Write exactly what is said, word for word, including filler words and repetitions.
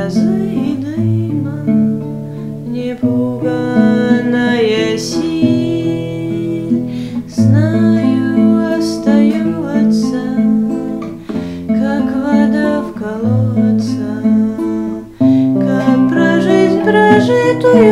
грозы дыма, непуганная силь, знаю, остается, как вода в колодце, как про жизнь прожитую